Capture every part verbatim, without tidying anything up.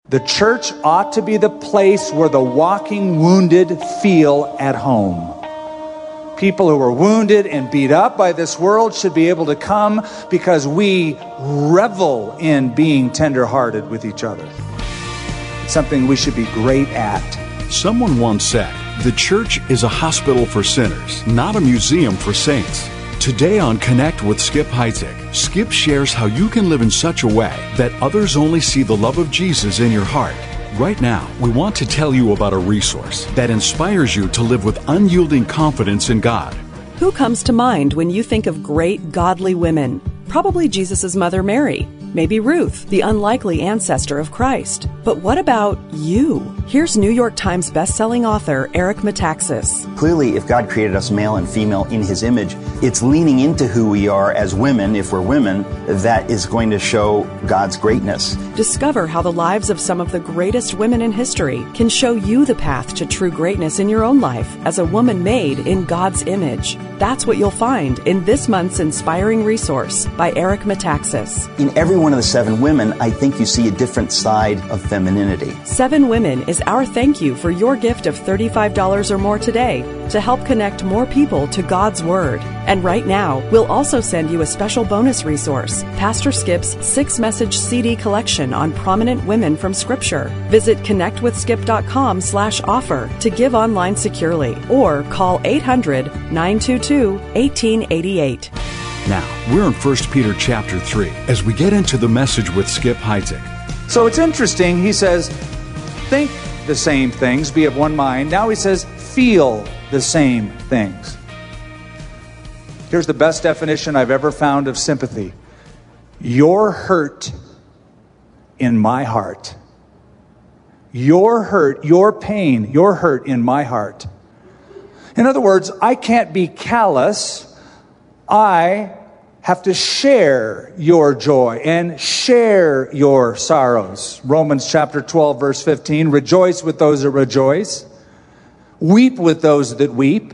The church ought to be the place where the walking wounded feel at home. People who are wounded and beat up by this world should be able to come because we revel in being tender-hearted with each other. It's something we should be great at. Someone once said, the church is a hospital for sinners, not a museum for saints. Today on Connect with Skip Heitzig, Skip shares how you can live in such a way that others only see the love of Jesus in your heart. Right now, we want to tell you about a resource that inspires you to live with unyielding confidence in God. Who comes to mind when you think of great, godly women? Probably Jesus' mother Mary. Maybe Ruth, the unlikely ancestor of Christ. But what about you? Here's New York Times bestselling author Eric Metaxas. Clearly, if God created us male and female in His image, it's leaning into who we are as women, if we're women, that is going to show God's greatness. Discover how the lives of some of the greatest women in history can show you the path to true greatness in your own life as a woman made in God's image. That's what you'll find in this month's inspiring resource by Eric Metaxas. In every one of the seven women, I think you see a different side of femininity. Seven Women is our thank you for your gift of thirty-five dollars or more today to help connect more people to God's Word. And right now, we'll also send you a special bonus resource, Pastor Skip's six-message C D collection on prominent women from Scripture. Visit connectwithskip.com slash offer to give online securely or call eight hundred, nine two two, one eight eight eight. Now, we're in First Peter chapter three as we get into the message with Skip Heitzig. So it's interesting, he says, think the same things, be of one mind. Now he says, feel the same things. Here's the best definition I've ever found of sympathy. Your hurt in my heart. Your hurt, your pain, your hurt in my heart. In other words, I can't be callous. I have to share your joy and share your sorrows. Romans chapter twelve, verse fifteen, rejoice with those that rejoice. Weep with those that weep.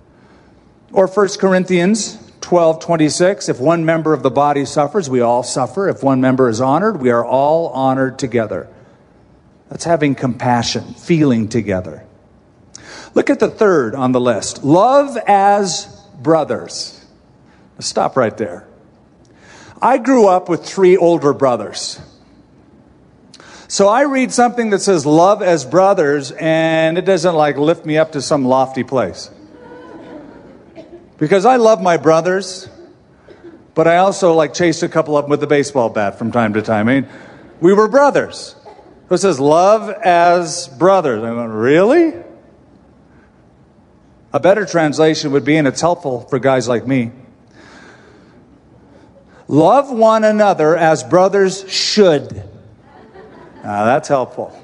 Or First Corinthians twelve, twenty-six, if one member of the body suffers, we all suffer. If one member is honored, we are all honored together. That's having compassion, feeling together. Look at the third on the list. Love as brothers. Let's stop right there. I grew up with three older brothers. So I read something that says love as brothers, and it doesn't like lift me up to some lofty place. Because I love my brothers, but I also like chased a couple of them with a baseball bat from time to time. I mean, we were brothers. So it says love as brothers. I'm going, really? A better translation would be, and it's helpful for guys like me, love one another as brothers should. Now, that's helpful.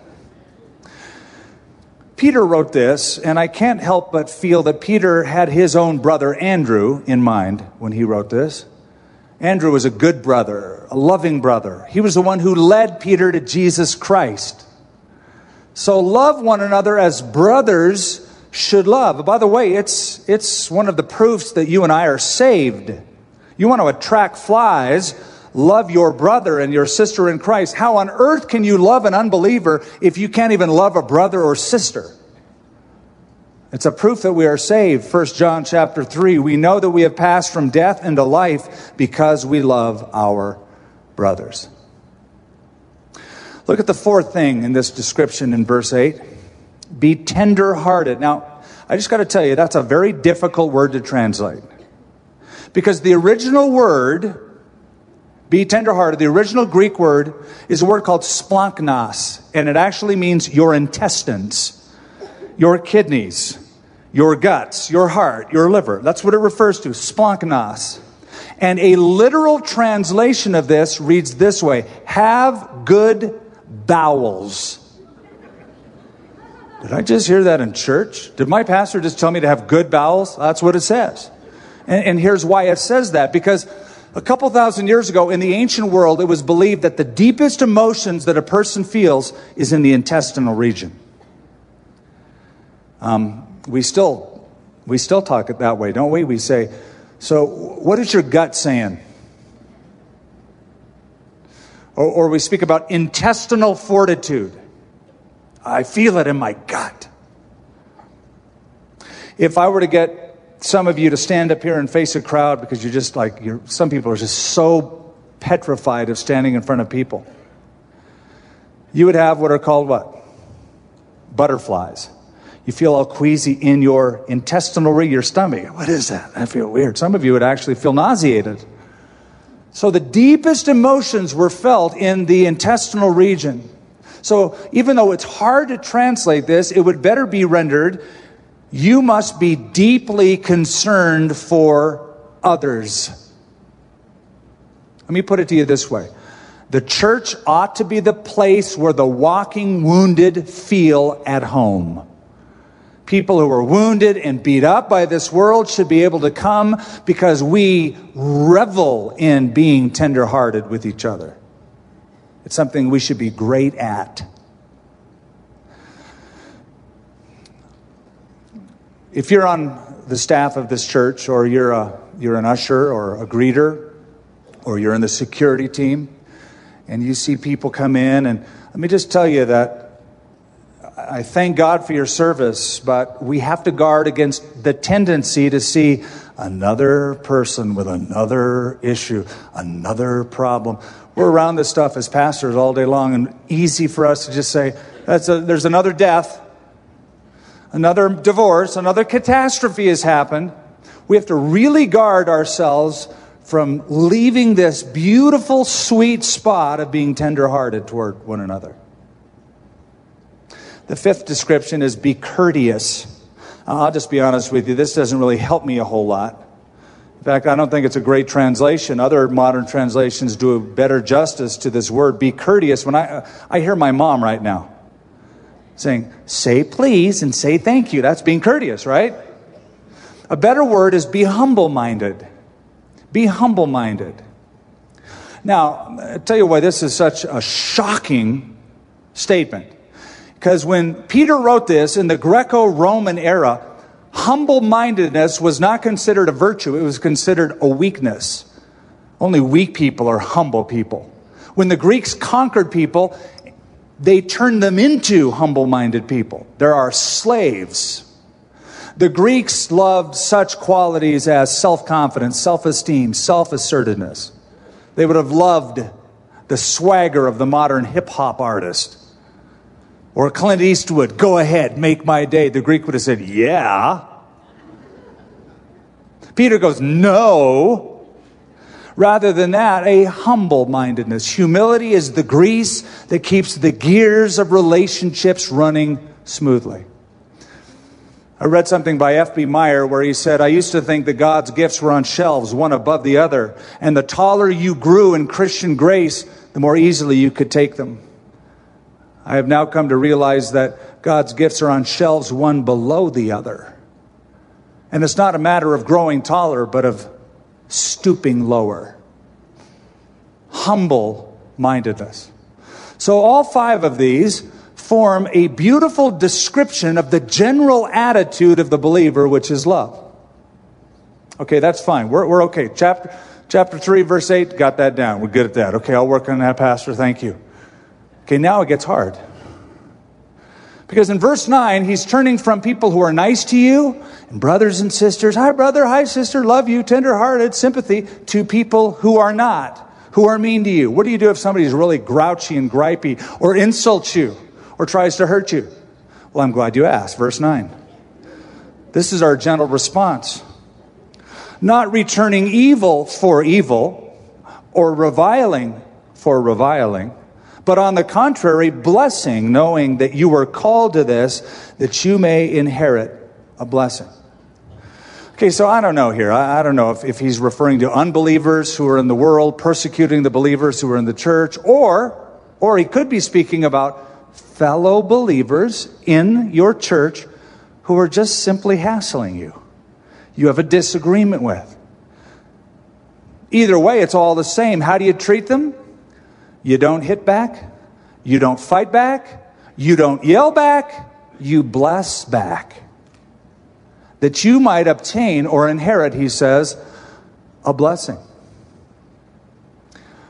Peter wrote this, and I can't help but feel that Peter had his own brother Andrew in mind when he wrote this. Andrew was a good brother, a loving brother. He was the one who led Peter to Jesus Christ. So love one another as brothers should love. By the way, it's it's one of the proofs that you and I are saved. You want to attract flies, love your brother and your sister in Christ. How on earth can you love an unbeliever if you can't even love a brother or sister? It's a proof that we are saved. First John chapter three, we know that we have passed from death into life because we love our brothers. Look at the fourth thing in this description in verse eight. Be tender-hearted. Now, I just got to tell you, that's a very difficult word to translate. Because the original word, be tender-hearted, the original Greek word is a word called splanknos, and it actually means your intestines, your kidneys, your guts, your heart, your liver. That's what it refers to, splanknos. And a literal translation of this reads this way, have good bowels. Did I just hear that in church? Did my pastor just tell me to have good bowels? That's what it says. And, and here's why it says that. Because a couple thousand years ago in the ancient world, it was believed that the deepest emotions that a person feels is in the intestinal region. Um, we still, we still talk it that way, don't we? We say, so what is your gut saying? Or, or we speak about intestinal fortitude. I feel it in my gut. If I were to get some of you to stand up here and face a crowd because you're just like, you're, some people are just so petrified of standing in front of people. You would have what are called what? Butterflies. You feel all queasy in your intestinal region, your stomach. What is that? I feel weird. Some of you would actually feel nauseated. So the deepest emotions were felt in the intestinal region. So even though it's hard to translate this, it would better be rendered, you must be deeply concerned for others. Let me put it to you this way. The church ought to be the place where the walking wounded feel at home. People who are wounded and beat up by this world should be able to come because we revel in being tenderhearted with each other. It's something we should be great at. If you're on the staff of this church, or you're a you're an usher or a greeter, or you're in the security team, and you see people come in, and let me just tell you that I thank God for your service, but we have to guard against the tendency to see another person with another issue, another problem. We're around this stuff as pastors all day long, and easy for us to just say, "That's a, there's another death, another divorce, another catastrophe has happened." We have to really guard ourselves from leaving this beautiful, sweet spot of being tenderhearted toward one another. The fifth description is be courteous. I'll just be honest with you, this doesn't really help me a whole lot. In fact, I don't think it's a great translation. Other modern translations do a better justice to this word, be courteous. When I I hear my mom right now saying, say please and say thank you. That's being courteous, right? A better word is be humble-minded. Be humble-minded. Now, I'll tell you why this is such a shocking statement. Because when Peter wrote this in the Greco-Roman era, humble-mindedness was not considered a virtue. It was considered a weakness. Only weak people are humble people. When the Greeks conquered people, they turned them into humble-minded people. There are slaves. The Greeks loved such qualities as self-confidence, self-esteem, self-assertiveness. They would have loved the swagger of the modern hip-hop artist. Or Clint Eastwood, go ahead, make my day. The Greek would have said, yeah. Peter goes, no. Rather than that, a humble-mindedness. Humility is the grease that keeps the gears of relationships running smoothly. I read something by F B Meyer where he said, I used to think that God's gifts were on shelves, one above the other. And the taller you grew in Christian grace, the more easily you could take them. I have now come to realize that God's gifts are on shelves, one below the other. And it's not a matter of growing taller, but of stooping lower. Humble-mindedness. So all five of these form a beautiful description of the general attitude of the believer, which is love. Okay, that's fine. We're, we're okay. Chapter, chapter three, verse eight, got that down. We're good at that. Okay, I'll work on that, Pastor. Thank you. Okay, now it gets hard. Because in verse nine, he's turning from people who are nice to you, and brothers and sisters, hi brother, hi sister, love you, tenderhearted, sympathy, to people who are not, who are mean to you. What do you do if somebody's really grouchy and gripey, or insults you, or tries to hurt you? Well, I'm glad you asked. Verse nine. This is our gentle response. Not returning evil for evil, or reviling for reviling, but on the contrary, blessing, knowing that you were called to this, that you may inherit a blessing. Okay, so I don't know here. I, I don't know if, if he's referring to unbelievers who are in the world, persecuting the believers who are in the church, or, or he could be speaking about fellow believers in your church who are just simply hassling you. You have a disagreement with. Either way, it's all the same. How do you treat them? You don't hit back. You don't fight back. You don't yell back. You bless back. That you might obtain or inherit, he says, a blessing.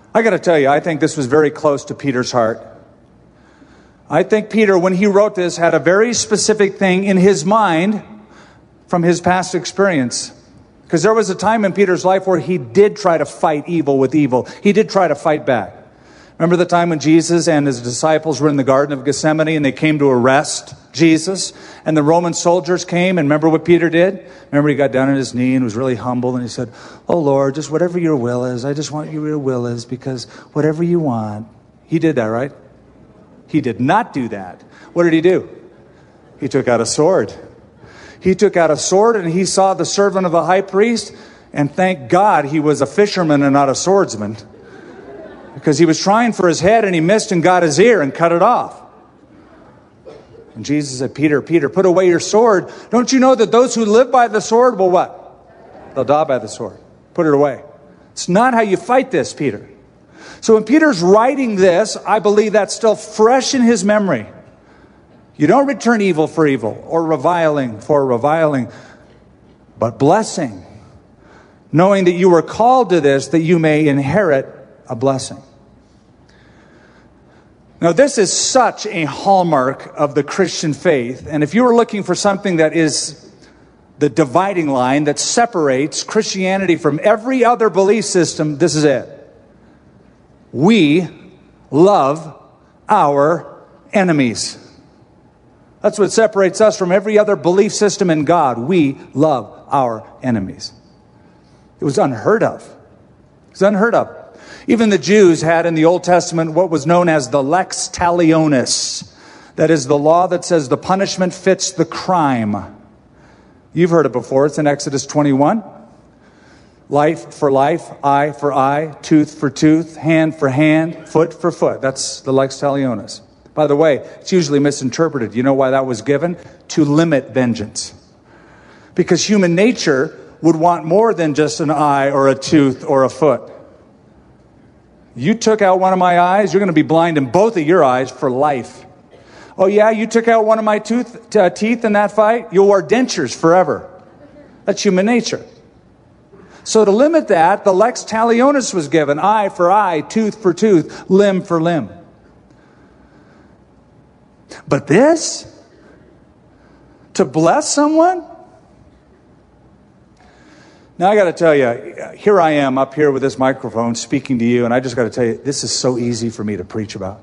I got to tell you, I think this was very close to Peter's heart. I think Peter, when he wrote this, had a very specific thing in his mind from his past experience. Because there was a time in Peter's life where he did try to fight evil with evil. He did try to fight back. Remember the time when Jesus and his disciples were in the Garden of Gethsemane and they came to arrest Jesus? And the Roman soldiers came, and remember what Peter did? Remember he got down on his knee and was really humble, and he said, "Oh Lord, just whatever your will is. I just want your will is, because whatever you want." He did that, right? He did not do that. What did he do? He took out a sword. He took out a sword and he saw the servant of the high priest, and thank God he was a fisherman and not a swordsman. Because he was trying for his head and he missed and got his ear and cut it off. And Jesus said, Peter, Peter, put away your sword. Don't you know that those who live by the sword will what? They'll die by the sword. Put it away. It's not how you fight this, Peter. So when Peter's writing this, I believe that's still fresh in his memory. You don't return evil for evil or reviling for reviling, but blessing, knowing that you were called to this, that you may inherit a blessing. Now, this is such a hallmark of the Christian faith. And if you were looking for something that is the dividing line that separates Christianity from every other belief system, this is it. We love our enemies. That's what separates us from every other belief system in God. We love our enemies. It was unheard of. It was unheard of. Even the Jews had in the Old Testament what was known as the lex talionis. That is the law that says the punishment fits the crime. You've heard it before. It's in Exodus twenty-one. Life for life, eye for eye, tooth for tooth, hand for hand, foot for foot. That's the lex talionis. By the way, it's usually misinterpreted. You know why that was given? To limit vengeance. Because human nature would want more than just an eye or a tooth or a foot. You took out one of my eyes, you're going to be blind in both of your eyes for life. Oh yeah, you took out one of my tooth, uh, teeth in that fight? You'll wear dentures forever. That's human nature. So to limit that, the lex talionis was given. Eye for eye, tooth for tooth, limb for limb. But this? To bless someone? Now I got to tell you, here I am up here with this microphone speaking to you, and I just got to tell you, this is so easy for me to preach about.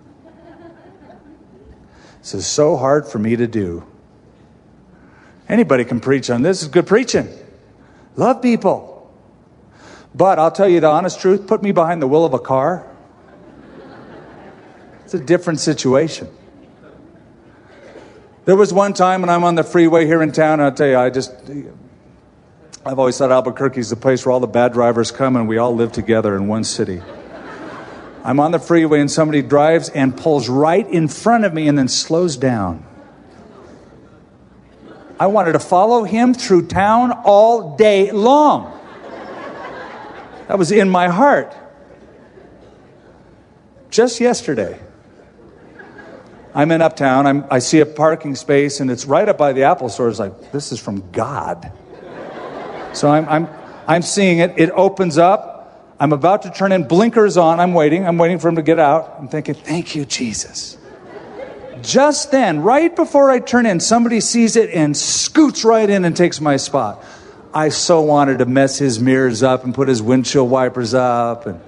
This is so hard for me to do. Anybody can preach on this. It's good preaching. Love people. But I'll tell you the honest truth, put me behind the wheel of a car. It's a different situation. There was one time when I'm on the freeway here in town, and I'll tell you, I just... I've always thought Albuquerque's the place where all the bad drivers come and we all live together in one city. I'm on the freeway and somebody drives and pulls right in front of me and then slows down. I wanted to follow him through town all day long. That was in my heart. Just yesterday, I'm in Uptown. I'm, I see a parking space and it's right up by the Apple store. It's like, this is from God. So I'm, I'm, I'm seeing it. It opens up. I'm about to turn in, blinkers on. I'm waiting. I'm waiting for him to get out. I'm thinking, thank you, Jesus. Just then, right before I turn in, somebody sees it and scoots right in and takes my spot. I so wanted to mess his mirrors up and put his windshield wipers up. And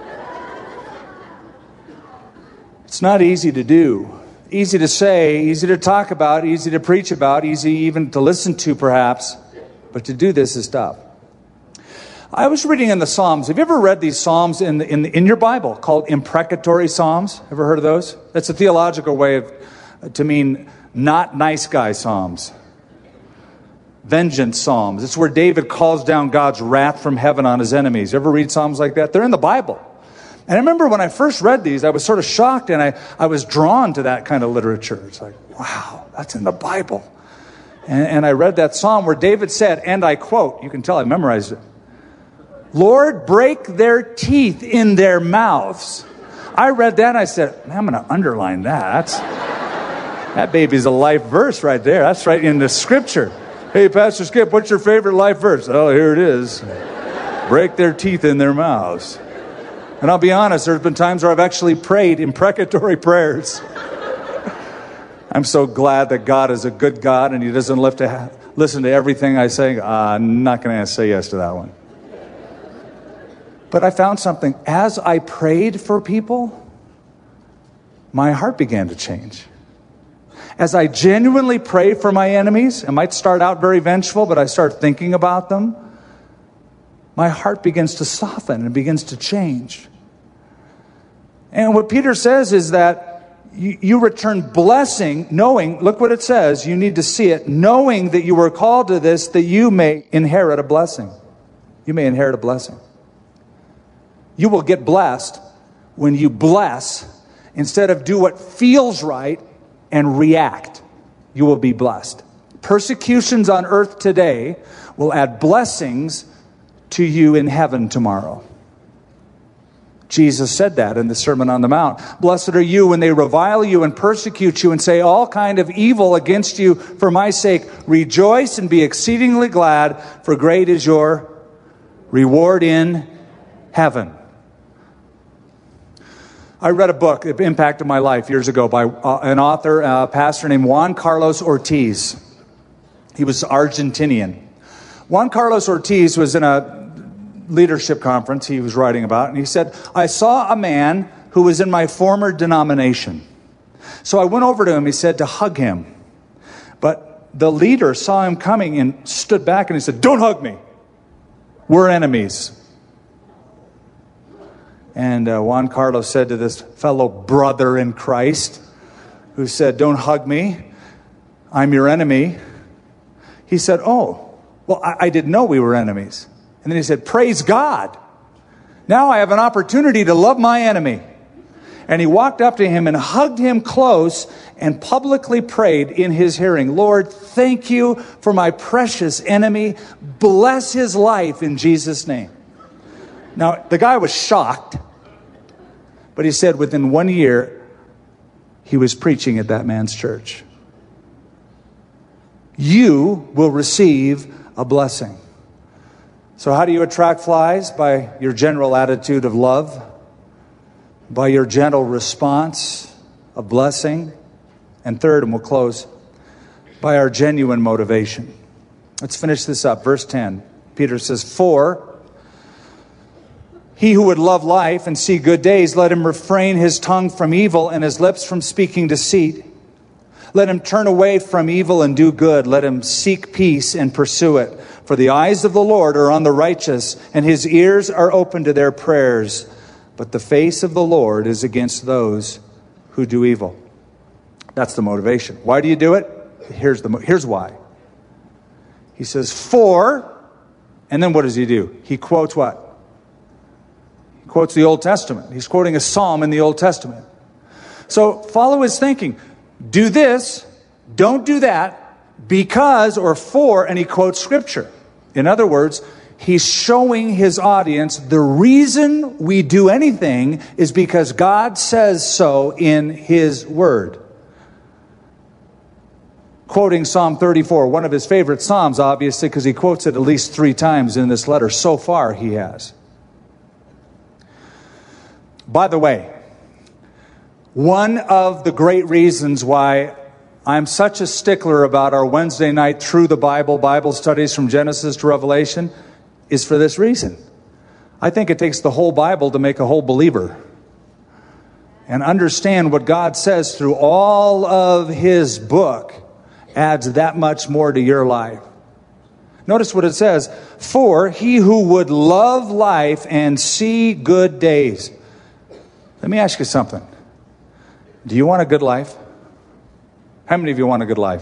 it's not easy to do. Easy to say, easy to talk about, easy to preach about, easy even to listen to perhaps. But to do this is tough. I was reading in the Psalms. Have you ever read these Psalms in the, in, the, in your Bible called imprecatory Psalms? Ever heard of those? That's a theological way of to mean not nice guy Psalms. Vengeance Psalms. It's where David calls down God's wrath from heaven on his enemies. You ever read Psalms like that? They're in the Bible. And I remember when I first read these, I was sort of shocked and I, I was drawn to that kind of literature. It's like, wow, that's in the Bible. And, and I read that psalm where David said, and I quote, you can tell I memorized it, Lord, break their teeth in their mouths. I read that and I said, man, I'm going to underline that. That's, that baby's a life verse right there. That's right in the scripture. Hey, Pastor Skip, what's your favorite life verse? Oh, here it is. Break their teeth in their mouths. And I'll be honest, there's been times where I've actually prayed imprecatory prayers. I'm so glad that God is a good God and he doesn't live to ha- listen to everything I say. Uh, I'm not going to say yes to that one. But I found something. As I prayed for people, my heart began to change. As I genuinely pray for my enemies, it might start out very vengeful, but I start thinking about them, my heart begins to soften and begins to change. And what Peter says is that you, you return blessing, knowing, look what it says, you need to see it, knowing that you were called to this, that you may inherit a blessing. You may inherit a blessing. You will get blessed when you bless instead of do what feels right and react. You will be blessed. Persecutions on earth today will add blessings to you in heaven tomorrow. Jesus said that in the Sermon on the Mount. Blessed are you when they revile you and persecute you and say all kind of evil against you for my sake. Rejoice and be exceedingly glad, for great is your reward in heaven. I read a book that impacted my life years ago by uh, an author, a uh, pastor named Juan Carlos Ortiz. He was Argentinian. Juan Carlos Ortiz was in a leadership conference he was writing about, and he said, I saw a man who was in my former denomination. So I went over to him, he said, to hug him. But the leader saw him coming and stood back and he said, don't hug me. We're enemies. And uh, Juan Carlos said to this fellow brother in Christ, who said, don't hug me, I'm your enemy. He said, oh, well, I, I didn't know we were enemies. And then he said, praise God. Now I have an opportunity to love my enemy. And he walked up to him and hugged him close and publicly prayed in his hearing, Lord, thank you for my precious enemy. Bless his life in Jesus' name. Now, the guy was shocked. But he said within one year, he was preaching at that man's church. You will receive a blessing. So how do you attract flies? By your general attitude of love, by your gentle response of blessing, and third, and we'll close, by our genuine motivation. Let's finish this up. Verse ten, Peter says, for he who would love life and see good days, let him refrain his tongue from evil and his lips from speaking deceit. Let him turn away from evil and do good. Let him seek peace and pursue it. For the eyes of the Lord are on the righteous, and his ears are open to their prayers. But the face of the Lord is against those who do evil. That's the motivation. Why do you do it? Here's the here's why. He says, for, and then what does he do? He quotes what? He quotes the Old Testament. He's quoting a psalm in the Old Testament. So follow his thinking. Do this, don't do that, because or for, and he quotes Scripture. In other words, he's showing his audience the reason we do anything is because God says so in his word. Quoting Psalm thirty-four, one of his favorite Psalms, obviously, because he quotes it at least three times in this letter. So far, he has. By the way, one of the great reasons why I'm such a stickler about our Wednesday night Through the Bible, Bible studies from Genesis to Revelation, is for this reason. I think it takes the whole Bible to make a whole believer. And understand what God says through all of his book adds that much more to your life. Notice what it says. For he who would love life and see good days. Let me ask you something. Do you want a good life? How many of you want a good life?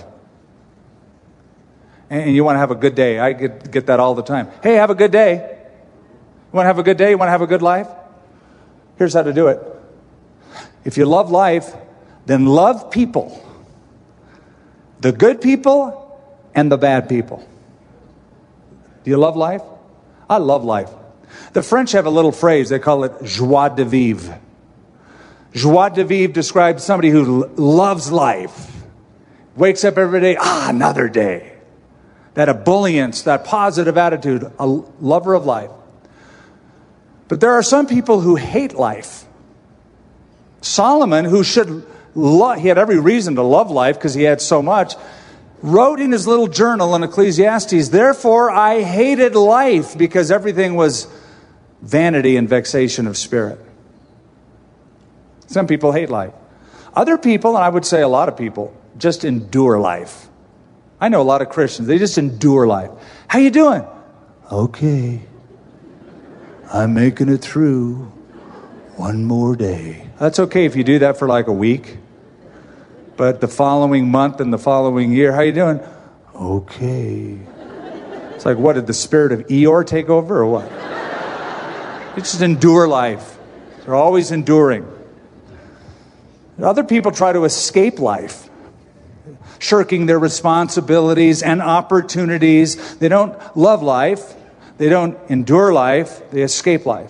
And you want to have a good day. I get, get that all the time. Hey, have a good day. You want to have a good day? You want to have a good life? Here's how to do it. If you love life, then love people. The good people and the bad people. Do you love life? I love life. The French have a little phrase. They call it joie de vivre. Joie de vivre describes somebody who loves life. Wakes up every day, ah, another day. That ebullience, that positive attitude, a lover of life. But there are some people who hate life. Solomon, who should love, he had every reason to love life because he had so much, wrote in his little journal in Ecclesiastes, therefore I hated life because everything was vanity and vexation of spirit. Some people hate life. Other people, and I would say a lot of people, just endure life. I know a lot of Christians, they just endure life. How you doing? Okay. I'm making it through one more day. That's okay if you do that for like a week. But the following month and the following year, how you doing? Okay. It's like, what, did the spirit of Eeyore take over or what? You just endure life. They're always enduring. Other people try to escape life, shirking their responsibilities and opportunities. They don't love life. They don't endure life. They escape life.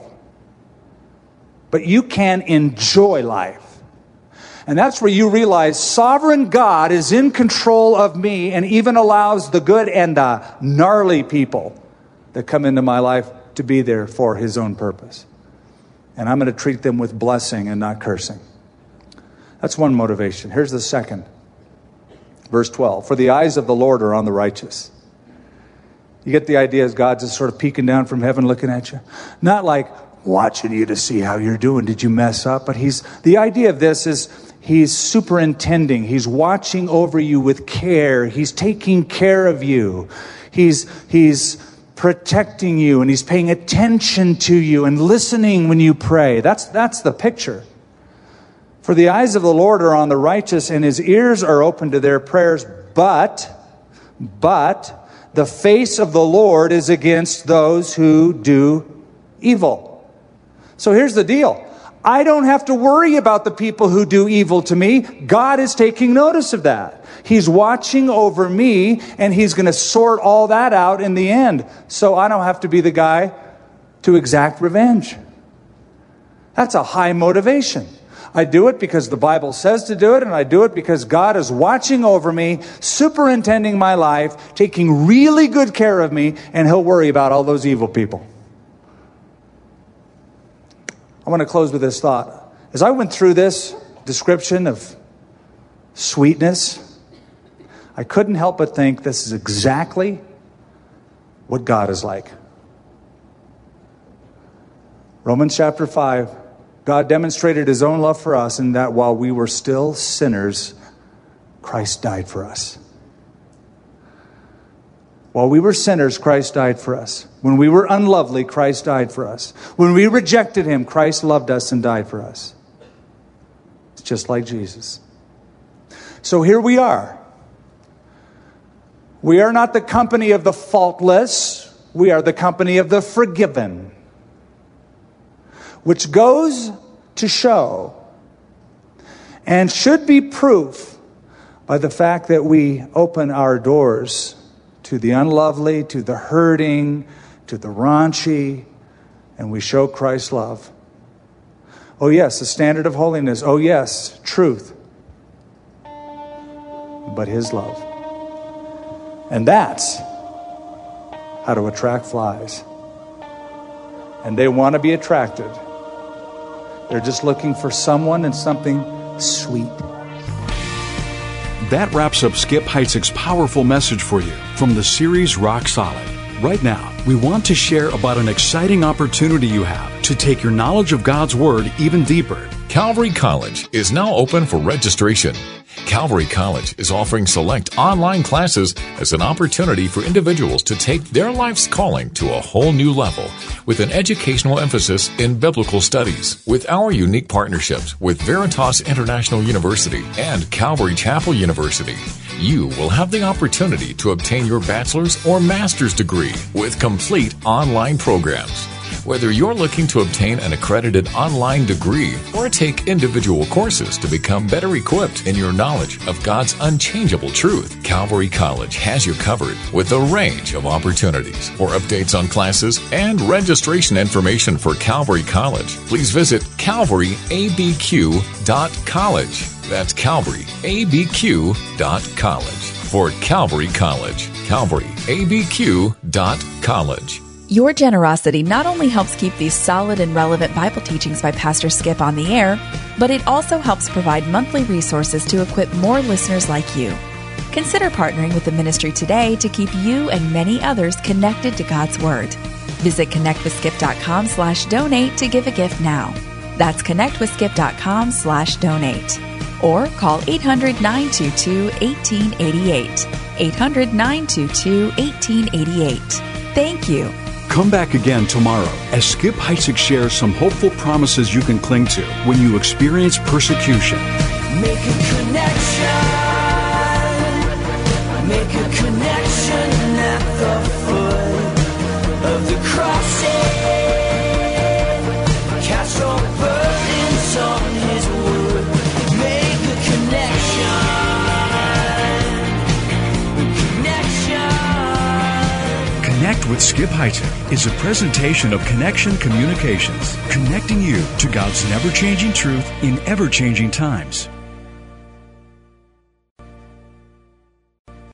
But you can enjoy life. And that's where you realize sovereign God is in control of me and even allows the good and the gnarly people that come into my life to be there for his own purpose. And I'm going to treat them with blessing and not cursing. That's one motivation. Here's the second. Verse twelve. For the eyes of the Lord are on the righteous. You get the idea as God's just sort of peeking down from heaven looking at you? Not like watching you to see how you're doing. Did you mess up? But he's, the idea of this is he's superintending. He's watching over you with care. He's taking care of you. He's, he's protecting you, and he's paying attention to you and listening when you pray. That's, that's the picture. For the eyes of the Lord are on the righteous, and his ears are open to their prayers. But, but, the face of the Lord is against those who do evil. So here's the deal. I don't have to worry about the people who do evil to me. God is taking notice of that. He's watching over me, and he's going to sort all that out in the end. So I don't have to be the guy to exact revenge. That's a high motivation. I do it because the Bible says to do it, and I do it because God is watching over me, superintending my life, taking really good care of me, and he'll worry about all those evil people. I want to close with this thought. As I went through this description of sweetness, I couldn't help but think this is exactly what God is like. Romans chapter five. God demonstrated his own love for us in that while we were still sinners, Christ died for us. While we were sinners, Christ died for us. When we were unlovely, Christ died for us. When we rejected him, Christ loved us and died for us. It's just like Jesus. So here we are. We are not the company of the faultless. We are the company of the forgiven. Which goes to show and should be proof by the fact that we open our doors to the unlovely, to the hurting, to the raunchy, and we show Christ's love. Oh yes, the standard of holiness. Oh yes, truth. But his love. And that's how to attract flies. And they want to be attracted. They're just looking for someone and something sweet. That wraps up Skip Heitzig's powerful message for you from the series Rock Solid. Right now, we want to share about an exciting opportunity you have to take your knowledge of God's Word even deeper. Calvary College is now open for registration. Calvary College is offering select online classes as an opportunity for individuals to take their life's calling to a whole new level with an educational emphasis in biblical studies. With our unique partnerships with Veritas International University and Calvary Chapel University, you will have the opportunity to obtain your bachelor's or master's degree with complete online programs. Whether you're looking to obtain an accredited online degree or take individual courses to become better equipped in your knowledge of God's unchangeable truth, Calvary College has you covered with a range of opportunities. For updates on classes and registration information for Calvary College, please visit calvary a b q dot college. That's calvary a b q dot college. For Calvary College, calvary a b q dot college. Your generosity not only helps keep these solid and relevant Bible teachings by Pastor Skip on the air, but it also helps provide monthly resources to equip more listeners like you. Consider partnering with the ministry today to keep you and many others connected to God's Word. Visit connectwithskip.com slash donate to give a gift now. That's connectwithskip.com slash donate. Or call eight hundred, nine two two, one eight eight eight. eight hundred, nine two two, one eight eight eight. Thank you. Come back again tomorrow as Skip Heitzig shares some hopeful promises you can cling to when you experience persecution. Make a connection. Make a connection at the foot of the cross. Cast your burdens on His wood. Make a connection. Connection. Connect with Skip Heitzig is a presentation of Connection Communications, connecting you to God's never-changing truth in ever-changing times.